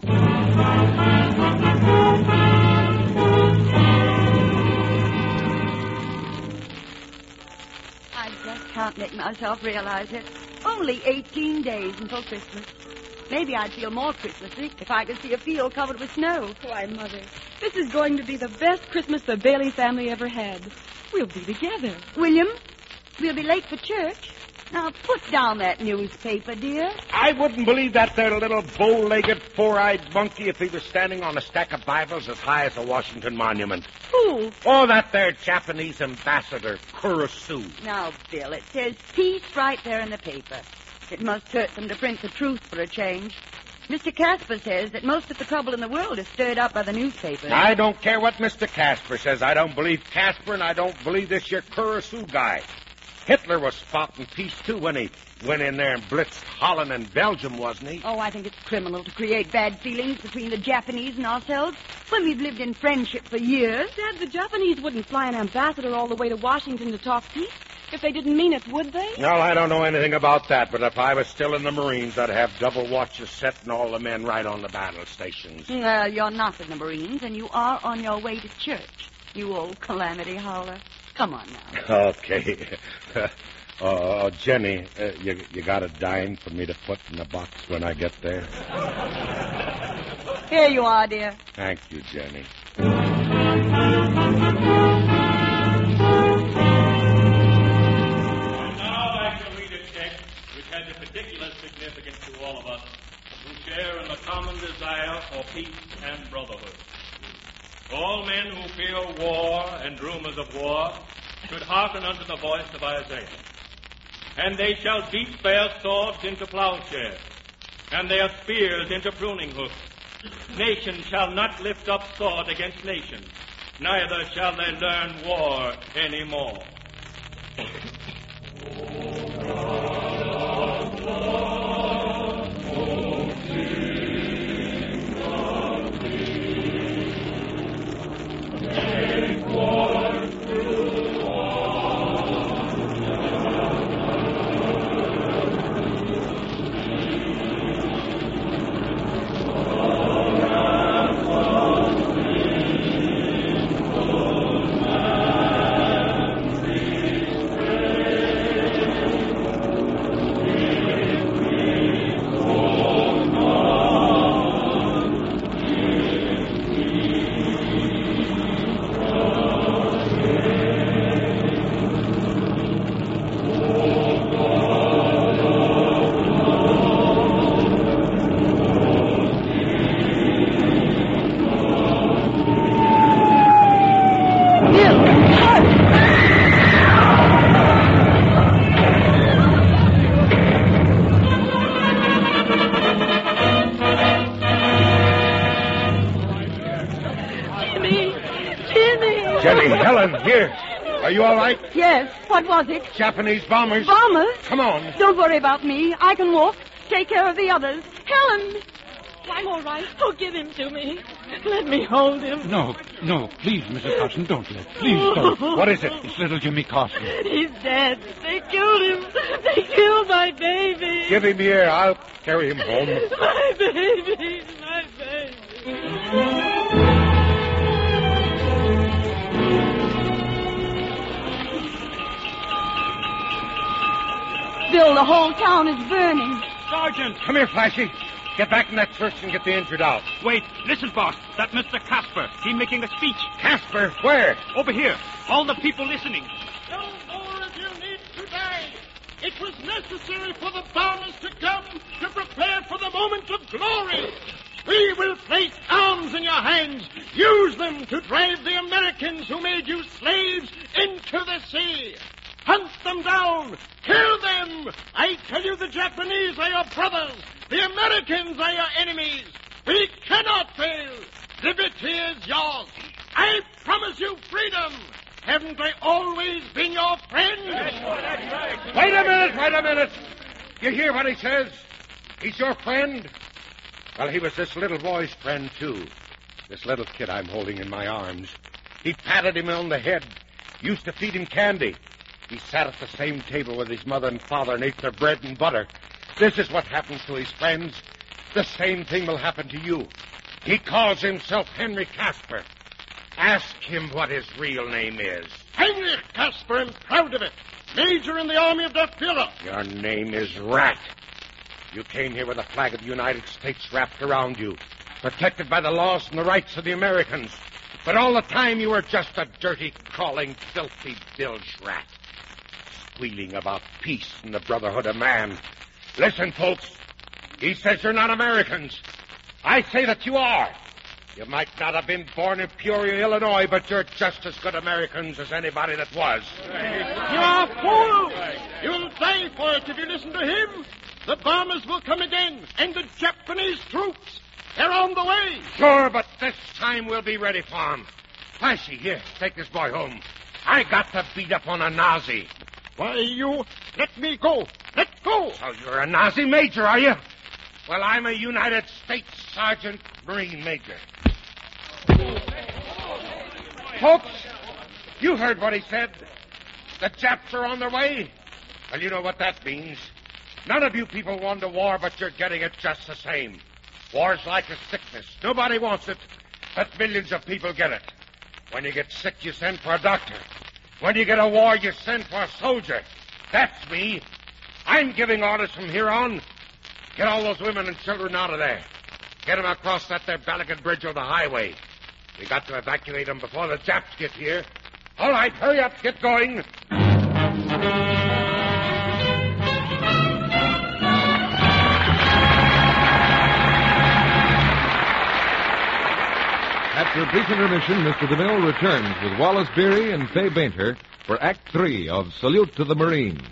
I just can't make myself realize it. Only eighteen days until Christmas. Maybe I'd feel more Christmassy if I could see a field covered with snow. Why, Mother, this is going to be the best Christmas the Bailey family ever had. We'll be together. William, we'll be late for church. Now, put down that newspaper, dear. I wouldn't believe that there little bow-legged, four-eyed monkey if he was standing on a stack of Bibles as high as the Washington Monument. Who? Oh, that there Japanese ambassador, Kurosu. Now, Bill, it says peace right there in the paper. It must hurt them to print the truth for a change. Mister Casper says that most of the trouble in the world is stirred up by the newspapers. I don't care what Mister Casper says. I don't believe Casper, and I don't believe this here Kurosu guy. Hitler was spouting peace, too, when he went in there and blitzed Holland and Belgium, wasn't he? Oh, I think it's criminal to create bad feelings between the Japanese and ourselves when we've lived in friendship for years. Dad, the Japanese wouldn't fly an ambassador all the way to Washington to talk peace if they didn't mean it, would they? Well, I don't know anything about that, but if I was still in the Marines, I'd have double watches set and all the men right on the battle stations. Well, you're not in the Marines, and you are on your way to church, you old calamity howler. Come on now. Okay. uh, Jenny, uh, you, you got a dime for me to put in the box when I get there? Here you are, dear. Thank you, Jenny. Has a particular significance to all of us who share in the common desire for peace and brotherhood. All men who fear war and rumors of war should hearken unto the voice of Isaiah. And they shall beat their swords into plowshares, and their spears into pruning hooks. Nation shall not lift up sword against nation, neither shall they learn war any more. Are you all right? Yes. What was it? Japanese bombers. Bombers? Come on. Don't worry about me. I can walk. Take care of the others. Helen! I'm all right. Oh, give him to me. Let me hold him. No, no, please, Missus Carson, don't let. Please don't. What is it? It's little Jimmy Carson. He's dead. They killed him. They killed my baby. Give him here. I'll carry him home. My baby. My baby. Bill, the whole town is burning. Sergeant! Come here, Flashy. Get back in that church and get the injured out. Wait, listen, boss. That Mister Casper. He making a speech. Casper? Where? Over here. All the people listening. No more of you need to die. It was necessary for the bombers to come to prepare for the moment of glory. We will place arms in your hands. Use them to drive the Americans who made you slaves into the sea. Hunt them down. Kill them. I tell you, the Japanese are your brothers. The Americans are your enemies. We cannot fail. Liberty is yours. I promise you freedom. Haven't I always been your friend? Wait a minute, wait a minute. You hear what he says? He's your friend? Well, he was this little boy's friend, too. This little kid I'm holding in my arms. He patted him on the head, used to feed him candy. He sat at the same table with his mother and father and ate their bread and butter. This is what happens to his friends. The same thing will happen to you. He calls himself Henry Casper. Ask him what his real name is. Henry Casper, I'm proud of it. Major in the Army of the Fuhrer. Your name is Rat. You came here with the flag of the United States wrapped around you, protected by the laws and the rights of the Americans. But all the time you were just a dirty, crawling, filthy bilge rat, squealing about peace and the brotherhood of man. Listen, folks. He says you're not Americans. I say that you are. You might not have been born in Peoria, Illinois, but you're just as good Americans as anybody that was. You are fools! You'll die for it if you listen to him. The bombers will come again, and the Japanese troops. They're on the way. Sure, but this time we'll be ready for 'em. Flashy, here, take this boy home. I got to beat up on a Nazi. Why, you... Let me go. Let go. So you're a Nazi major, are you? Well, I'm a United States Sergeant Marine Major. Folks, you heard what he said. The Japs are on their way. Well, you know what that means. None of you people want a war, but you're getting it just the same. War's like a sickness. Nobody wants it, but millions of people get it. When you get sick, you send for a doctor. When you get a war, you send for a soldier. That's me. I'm giving orders from here on. Get all those women and children out of there. Get them across that there Balagan Bridge or the highway. We got to evacuate them before the Japs get here. All right, hurry up, get going. After a brief intermission, Mister DeMille returns with Wallace Beery and Fay Bainter for Act Three of Salute to the Marines.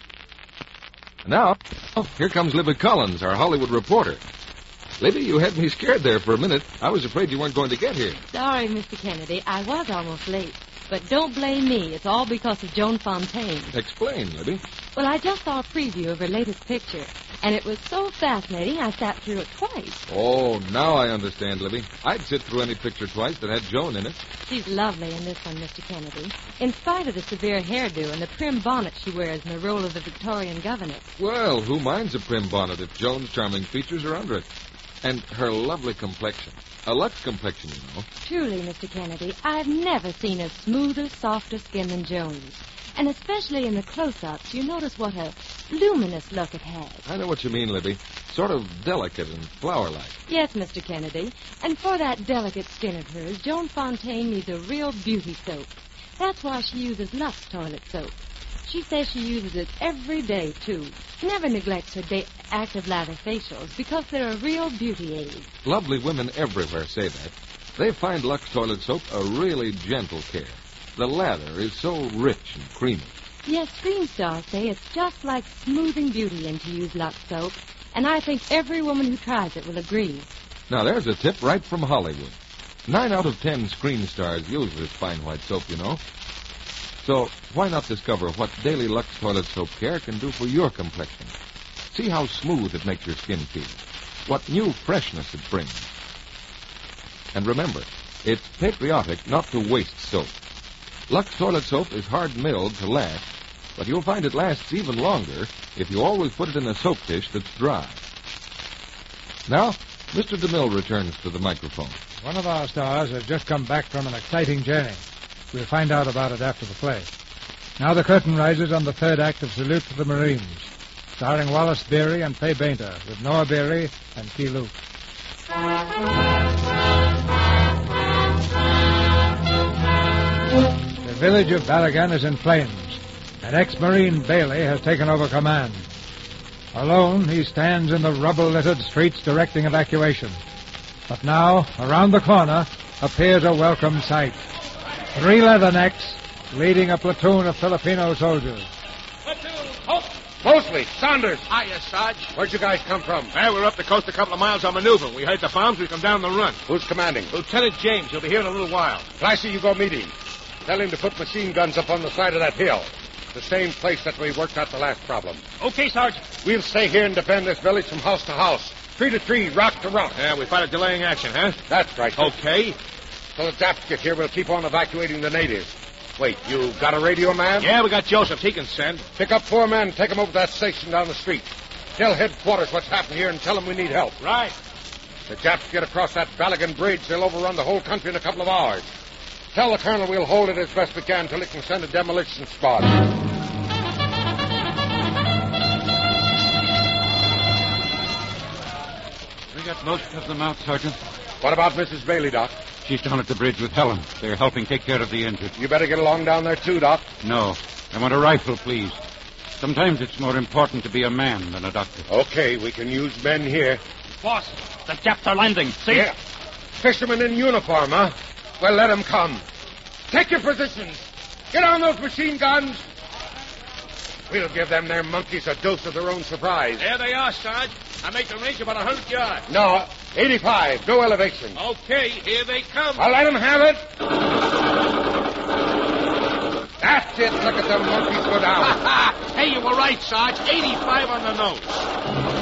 Now, oh, here comes Libby Collins, our Hollywood reporter. Libby, you had me scared there for a minute. I was afraid you weren't going to get here. Sorry, Mister Kennedy. I was almost late. But don't blame me. It's all because of Joan Fontaine. Explain, Libby. Well, I just saw a preview of her latest picture, and it was so fascinating I sat through it twice. Oh, now I understand, Libby. I'd sit through any picture twice that had Joan in it. She's lovely in this one, Mister Kennedy. In spite of the severe hairdo and the prim bonnet she wears in the role of the Victorian governess. Well, who minds a prim bonnet if Joan's charming features are under it? And her lovely complexion. A Lux complexion, you know. Truly, Mister Kennedy, I've never seen a smoother, softer skin than Joan's. And especially in the close-ups, you notice what a luminous look it has. I know what you mean, Libby. Sort of delicate and flower-like. Yes, Mister Kennedy. And for that delicate skin of hers, Joan Fontaine needs a real beauty soap. That's why she uses Lux toilet soap. She says she uses it every day, too. Never neglects her da- active lather facials because they're a real beauty aid. Lovely women everywhere say that. They find Lux toilet soap a really gentle care. The lather is so rich and creamy. Yes, screen stars say it's just like smoothing beauty in to use Lux soap. And I think every woman who tries it will agree. Now, there's a tip right from Hollywood. Nine out of ten screen stars use this fine white soap, you know. So why not discover what daily Lux toilet soap care can do for your complexion? See how smooth it makes your skin feel. What new freshness it brings. And remember, it's patriotic not to waste soap. Lux toilet soap is hard-milled to last, but you'll find it lasts even longer if you always put it in a soap dish that's dry. Now, Mister DeMille returns to the microphone. One of our stars has just come back from an exciting journey. We'll find out about it after the play. Now the curtain rises on the third act of Salute to the Marines, starring Wallace Beery and Fay Bainter, with Noah Beery and Key Luke. The village of Balagan is in flames, and ex-Marine Bailey has taken over command. Alone, he stands in the rubble-littered streets directing evacuation. But now, around the corner, appears a welcome sight. Three leathernecks leading a platoon of Filipino soldiers. Mosley, Saunders. Hiya, Sarge. Where'd you guys come from? Well, we're up the coast a couple of miles on maneuver. We heard the bombs. We come down the run. Who's commanding? Lieutenant James. He'll be here in a little while. Flashy, you go meet him. Tell him to put machine guns up on the side of that hill. The same place that we worked out the last problem. Okay, Sarge. We'll stay here and defend this village from house to house. Tree to tree, rock to rock. Yeah, we fight a delaying action, huh? That's right. Okay. Till the Japs get here, we'll keep on evacuating the natives. Wait, you got a radio man? Yeah, we got Joseph. He can send. Pick up four men and take them over to that station down the street. Tell headquarters what's happened here and tell them we need help. Right. The Japs get across that Balagan Bridge, they'll overrun the whole country in a couple of hours. Tell the colonel we'll hold it as best we can till he can send a demolition squad. We got most of them out, Sergeant. What about Missus Bailey, Doc? She's down at the bridge with Helen. They're helping take care of the injured. You better get along down there, too, Doc. No. I want a rifle, please. Sometimes it's more important to be a man than a doctor. Okay, we can use men here. Boss, the Japs are landing. See? Yeah. Fishermen in uniform, huh? Well, let them come. Take your positions. Get on those machine guns. We'll give them their monkeys a dose of their own surprise. There they are, Sarge. I make the range about a hundred yards. No, eighty-five. No elevation. Okay, here they come. I'll let them have it. That's it. Look at the monkeys go down. Hey, you were right, Sarge. eighty-five on the nose.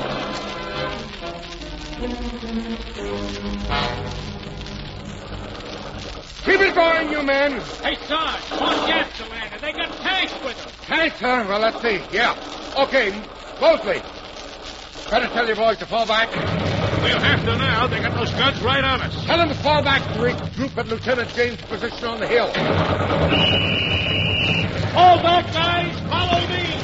Keep it going, you men. Hey, Sarge, more gas to land, and they got tanks with them. Tanks, huh? Well, let's see. Yeah. Okay, Mosley. Better tell your boys to fall back. We'll have to now. They got those guns right on us. Tell them to fall back and regroup at Lieutenant James' position on the hill. Fall back, guys. Follow me.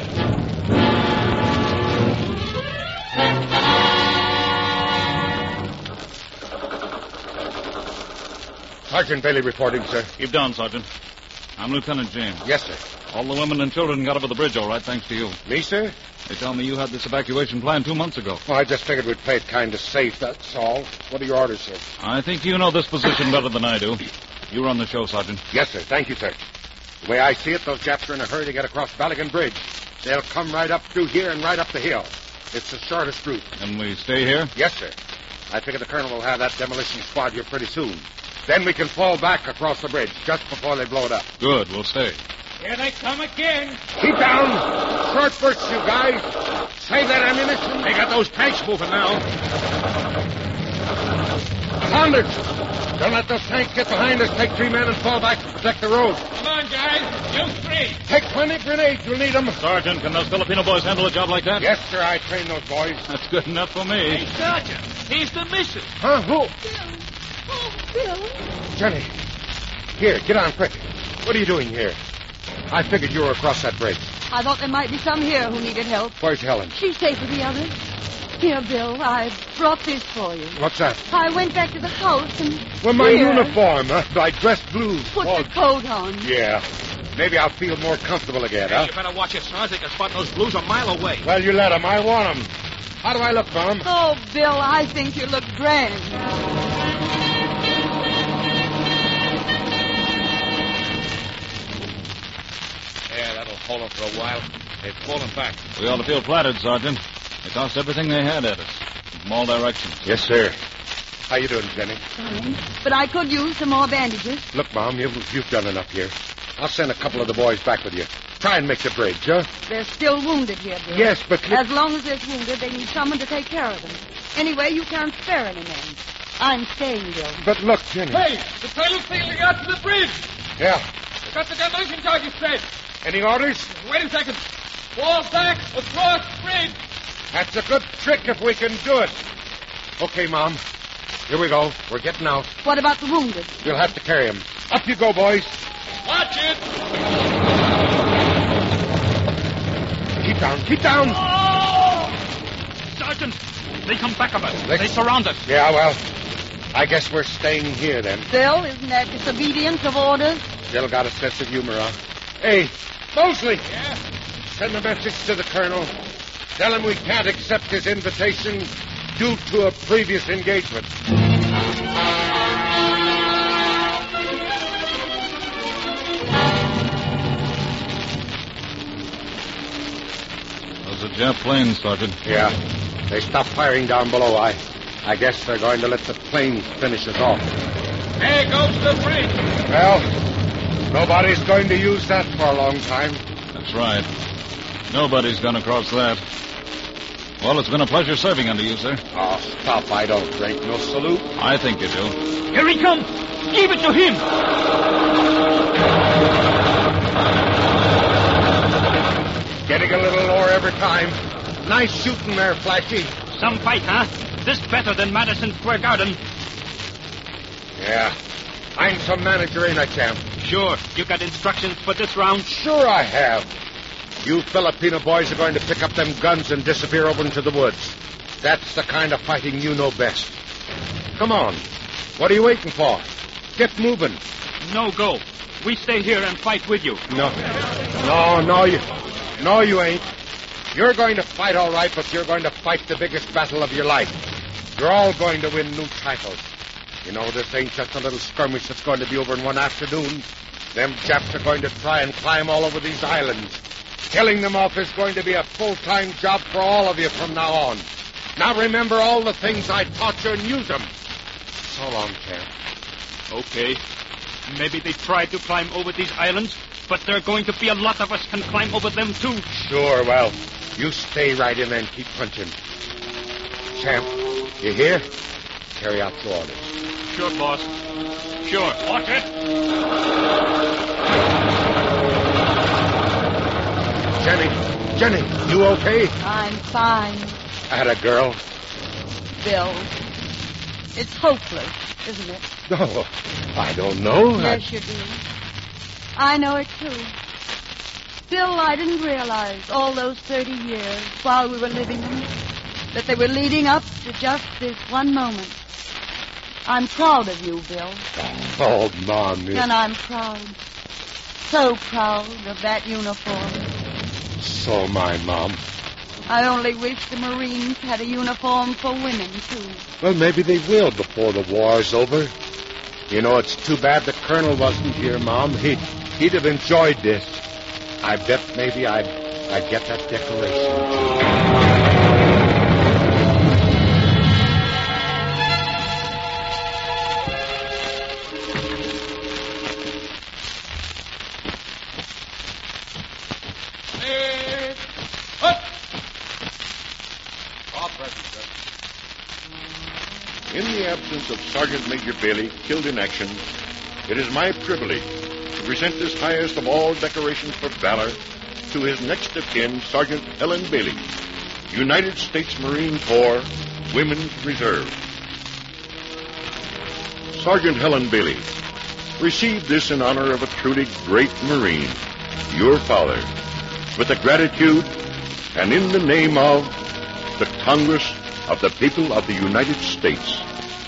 Sergeant Bailey reporting, sir. Keep down, Sergeant. I'm Lieutenant James. Yes, sir. All the women and children got over the bridge all right, thanks to you. Me, sir? They tell me you had this evacuation plan two months ago. Well, I just figured we'd play it kind of safe, that's all. What are your orders, sir? I think you know this position better than I do. You run the show, Sergeant. Yes, sir. Thank you, sir. The way I see it, those Japs are in a hurry to get across Balligan Bridge. They'll come right up through here and right up the hill. It's the shortest route. And we stay here? Yes, sir. I figure the colonel will have that demolition squad here pretty soon. Then we can fall back across the bridge just before they blow it up. Good, we'll stay. Here they come again. Keep down. Short bursts, you guys. Save that ammunition. They got those tanks moving now. Saunders, don't let those tanks get behind us. Take three men and fall back to protect the road. Come on, guys. You three. Take plenty of grenades. You'll need them. Sergeant, can those Filipino boys handle a job like that? Yes, sir. I trained those boys. That's good enough for me. Hey, Sergeant. He's the mission. Huh? Who? Oh, Bill. Jenny. Here, get on quick. What are you doing here? I figured you were across that bridge. I thought there might be some here who needed help. Where's Helen? She's safe with the others. Here, Bill, I brought this for you. What's that? I went back to the house and... Well, my here, uniform, huh? I dressed blue. Put oh, the coat on. Yeah. Maybe I'll feel more comfortable again, Hey, huh? you better watch it, Sarge. They can spot those blues a mile away. Well, you let them. I want them. How do I look, Mom? Oh, Bill, I think you look grand. Yeah, that'll hold them for a while. They've fallen back. We ought to feel flattered, Sergeant. They tossed everything they had at us. From all directions. Yes, sir. How you doing, Jenny? Fine. But I could use some more bandages. Look, Mom, you've, you've done enough here. I'll send a couple of the boys back with you. Try and make the bridge, huh? They're still wounded here, Bill. Yes, but... As long as they're wounded, they need someone to take care of them. Anyway, you can't spare any men. I'm staying, Bill. But look, Jenny... Hey, the pilot's sailing out to the bridge. Yeah. They got the demolition charges set. Any orders? Wait a second. Fall back across the bridge. That's a good trick if we can do it. Okay, Mom. Here we go. We're getting out. What about the wounded? You'll have to carry them. Up you go, boys. Watch it. Keep down. Keep down. Oh! Sergeant, they come back of us. They, they surround us. Yeah, well, I guess we're staying here then. Bill, isn't that disobedience of orders? Still got a sense of humor, huh? Hey, Mosley. Yeah? Send a message to the colonel. Tell him we can't accept his invitation due to a previous engagement. Those are Jap planes, Sergeant. Yeah. They stopped firing down below. I I guess they're going to let the planes finish us off. There goes the bridge. Well, nobody's going to use that for a long time. That's right. Nobody's going to cross that. Well, it's been a pleasure serving under you, sir. Oh, stop. I don't drink. No salute. I think you do. Here he comes. Give it to him. Getting a little lower every time. Nice shooting there, Flashy. Some fight, huh? This better than Madison Square Garden. Yeah. I'm some manager, ain't I, champ? Sure. You got instructions for this round? Sure I have. You Filipino boys are going to pick up them guns and disappear over into the woods. That's the kind of fighting you know best. Come on. What are you waiting for? Get moving. No go. We stay here and fight with you. No. No, no, you... No, you ain't. You're going to fight all right, but you're going to fight the biggest battle of your life. You're all going to win new titles. You know, this ain't just a little skirmish that's going to be over in one afternoon. Them Japs are going to try and climb all over these islands. Killing them off is going to be a full-time job for all of you from now on. Now remember all the things I taught you and use them. So long, Champ. Okay. Maybe they try to climb over these islands, but there are going to be a lot of us can climb over them, too. Sure, well, you stay right in there and keep punching. Champ, you hear? Carry out your orders. Sure, boss. Sure. Watch it. Jenny, Jenny, you okay? I'm fine, Atta girl. Bill. It's hopeless, isn't it? No, I don't know. Yes, I... you do. I know it, too. Bill, I didn't realize all those thirty years while we were living them that they were leading up to just this one moment. I'm proud of you, Bill. Oh, Mom. You... And I'm proud. So proud of that uniform. So am I, Mom. I only wish the Marines had a uniform for women, too. Well, maybe they will before the war's over. You know, it's too bad the Colonel wasn't here, Mom. He'd, he'd have enjoyed this. I bet maybe I'd, I'd get that decoration. In the absence of Sergeant Major Bailey, killed in action, it is my privilege to present this highest of all decorations for valor to his next of kin, Sergeant Helen Bailey, United States Marine Corps, Women's Reserve. Sergeant Helen Bailey, receive this in honor of a truly great Marine, your father, with the gratitude and in the name of the Congress of the people of the United States.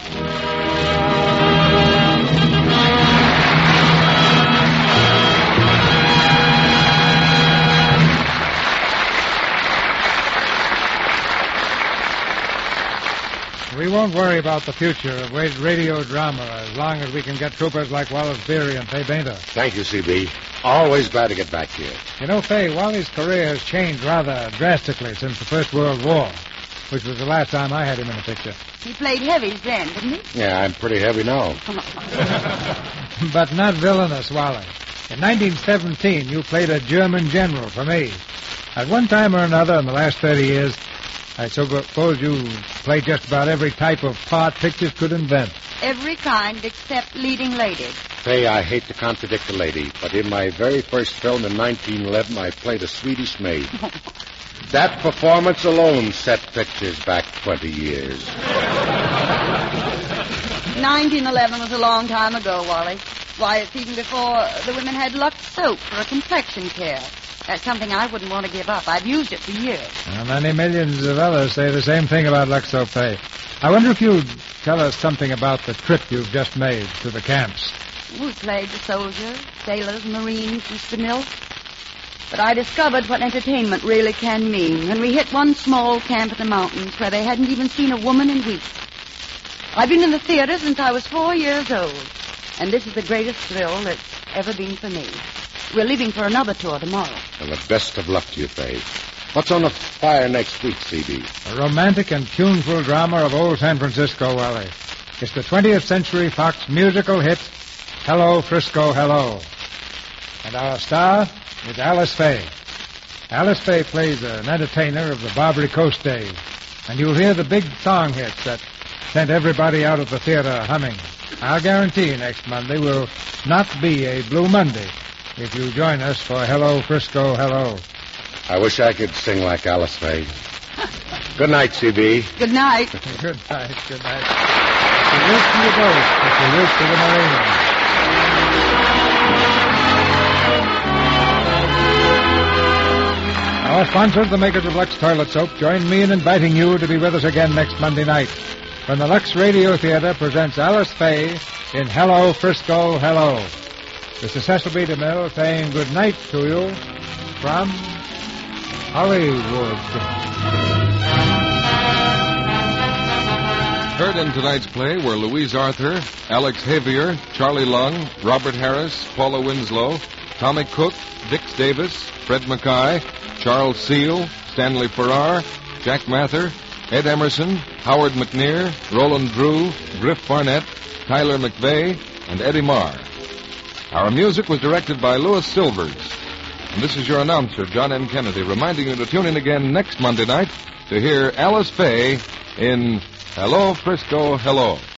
We won't worry about the future of radio drama as long as we can get troopers like Wallace Beery and Fay Bainter. Thank you, C B. Always glad to get back here. You know, Fay, Wally's career has changed rather drastically since the First World War, which was the last time I had him in a picture. He played heavies then, didn't he? Yeah, I'm pretty heavy now. But not villainous, Wally. In nineteen seventeen, you played a German general for me. At one time or another in the last thirty years, I suppose you played just about every type of part pictures could invent. Every kind except leading lady. Fay, I hate to contradict a lady, but in my very first film in nineteen eleven, I played a Swedish maid. That performance alone set pictures back twenty years. nineteen eleven was a long time ago, Wally. Why, it's even before the women had Lux soap for a complexion care. That's something I wouldn't want to give up. I've used it for years. And many millions of others say the same thing about Lux soap, Fay. I wonder if you'd tell us something about the trip you've just made to the camps. We played the soldiers, sailors, marines, Mister Mill. But I discovered what entertainment really can mean when we hit one small camp in the mountains where they hadn't even seen a woman in weeks. I've been in the theater since I was four years old, and this is the greatest thrill that's ever been for me. We're leaving for another tour tomorrow. Well, the best of luck to you, Fay. What's on the fire next week, C B? A romantic and tuneful drama of old San Francisco, Wally. It's the twentieth Century Fox musical hit, Hello, Frisco, Hello. And our star is Alice Faye. Alice Faye plays an entertainer of the Barbary Coast days, and you'll hear the big song hits that sent everybody out of the theater humming. I'll guarantee next Monday will not be a Blue Monday if you join us for Hello, Frisco, Hello. I wish I could sing like Alice Faye. Good night, C B. Good night. Good night, good night. Salute to you both. Salute to the Marines. Our sponsors, the makers of Lux Toilet Soap, join me in inviting you to be with us again next Monday night when the Lux Radio Theater presents Alice Faye in Hello, Frisco, Hello. This is Cecil B. DeMille saying good night to you from Hollywood. Heard in tonight's play were Louise Arthur, Alex Javier, Charlie Lung, Robert Harris, Paula Winslow, Tommy Cook, Dix Davis, Fred Mackay, Charles Seal, Stanley Farrar, Jack Mather, Ed Emerson, Howard McNear, Roland Drew, Griff Barnett, Tyler McVeigh, and Eddie Marr. Our music was directed by Louis Silvers. And this is your announcer, John M. Kennedy, reminding you to tune in again next Monday night to hear Alice Faye in Hello, Frisco, Hello.